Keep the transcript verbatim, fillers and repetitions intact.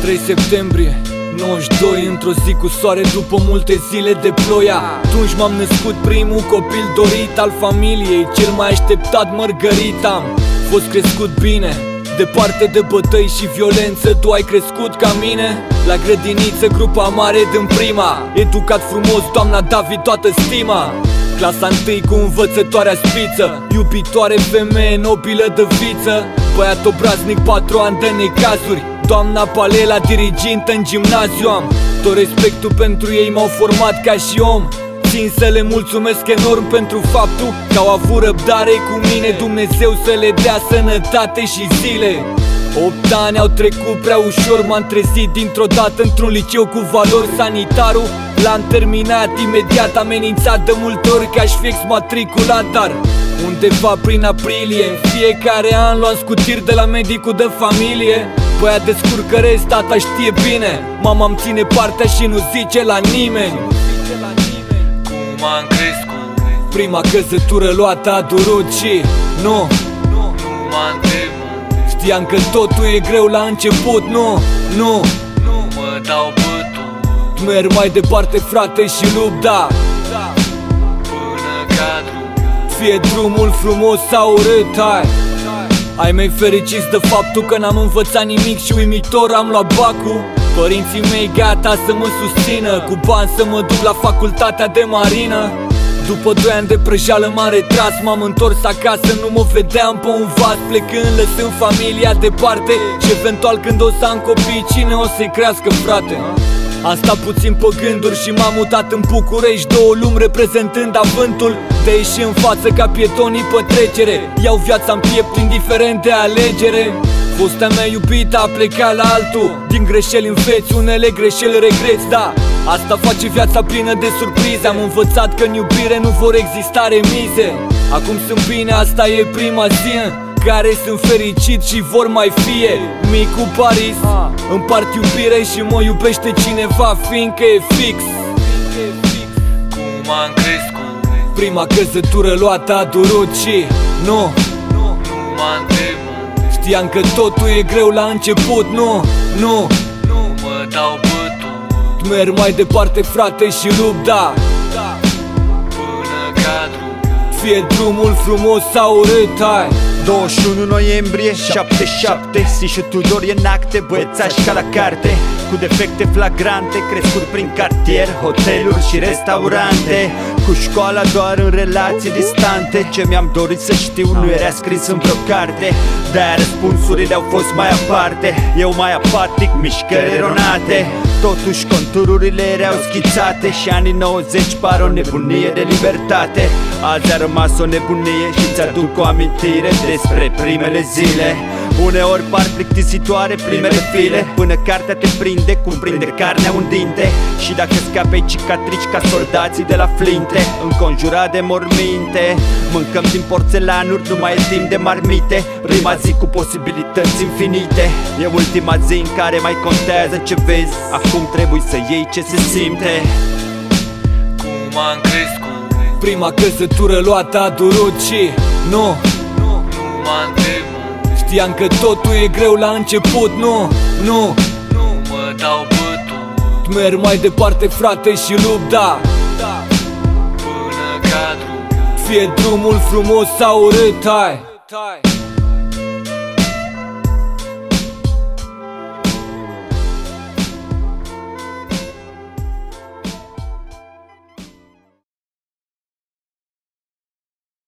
trei septembrie nouăzeci și doi, într-o zi cu soare după multe zile de ploia. Atunci m-am născut primul copil dorit al familiei, cel mai așteptat, Mărgărita. Am fost crescut bine, departe de bătăi și violență. Tu ai crescut ca mine la grădiniță, grupa mare din prima. Educat frumos, doamna David, toată stima. Clasa întâi cu învățătoarea spiță, iubitoare femeie nobilă de viță. Băiat obraznic, patru ani de necazuri, doamna Palela dirigintă în gimnaziu. Am tot respectul pentru ei, m-au format ca și om. Țin să le mulțumesc enorm pentru faptul că au avut răbdare cu mine. Dumnezeu să le dea sănătate și zile. Opt ani au trecut prea ușor, m-am trezit dintr-o dată într-un liceu cu valori. Sanitarul l-am terminat imediat, amenințat de multe ori că aș fi exmatriculat. Dar undeva prin aprilie, în fiecare an luam scutiri de la medicul de familie. Băiat descurcăresc, tata știe bine, mama-mi ține partea și nu zice la nimeni. Cum am crescut, prima căsătură luată a durut și nu, nu m-am temut. Știam că totul e greu la început, nu, nu Nu mă dau bătut, merg mai departe, frate, și lupt, da, până cadru. fie drumul frumos sau urât, hai. Ai mei fericiți de faptul că n-am învățat nimic și uimitor am luat bacul. Părinții mei gata să mă susțină, cu bani să mă duc la facultatea de marină. După doi ani de prăjeală m-am retras, m-am întors acasă, nu mă vedeam pe un vas, plecând, lăsând familia departe. Și eventual când o să am copii, cine o să-i crească, frate? Am stat puțin pe gânduri și m-am mutat în București, două lumi reprezentând avântul de a ieși în față ca pietonii pe trecere. Iau viața în piept indiferent de alegere. Fosta mea iubită a plecat la altul, din greșeli înveți, unele greșeli regreți, da. Asta face viața plină de surprize. Am învățat că în iubire nu vor exista remize. Acum sunt bine, asta e prima zi în care sunt fericit și vor mai fie. Micu Paris, împart iubire și mă iubește cineva, fiindcă e fix. Cum am crescut, prima căsătură luată a durut și nu, nu m-am temut. Știam că totul e greu la început, nu, nu Nu mă dau bătut, merg mai departe, frate, și lupt, da, până cadru. fie drumul frumos sau urât, hai. douăzeci și unu noiembrie șaptezeci și șapte, Si și Tudor e în acte, băiețași ca la carte, cu defecte flagrante, crescut prin cartier, hoteluri și restaurante, cu școala doar în relații distante. Ce mi-am dorit să știu nu era scris în vreo carte, de-aia răspunsurile au fost mai aparte. Eu mai apatic, mișcări eronate, totuși contururile erau schițate. Și anii nouăzeci par o nebunie de libertate. Azi a rămas o nebunie și ți-aduc o amintire despre primele zile. Uneori par plictisitoare primele file, până cartea te prinde, cuprinde carnea un dinte. Și dacă scapi cicatrici ca soldații de la flinte, înconjurat de morminte. Mâncăm din porțelanuri, nu mai e timp de marmite. Prima zi cu posibilități infinite, e ultima zi în care mai contează ce vezi. Acum trebuie să iei ce se simte. Cum am crescut, prima căsătură luată a durut și nu, nu m-am temut. Știam că totul e greu la început, nu, nu Nu mă dau bătut, merg mai departe, frate, și lupt, da, până cadru. fie drumul frumos sau urât, hai.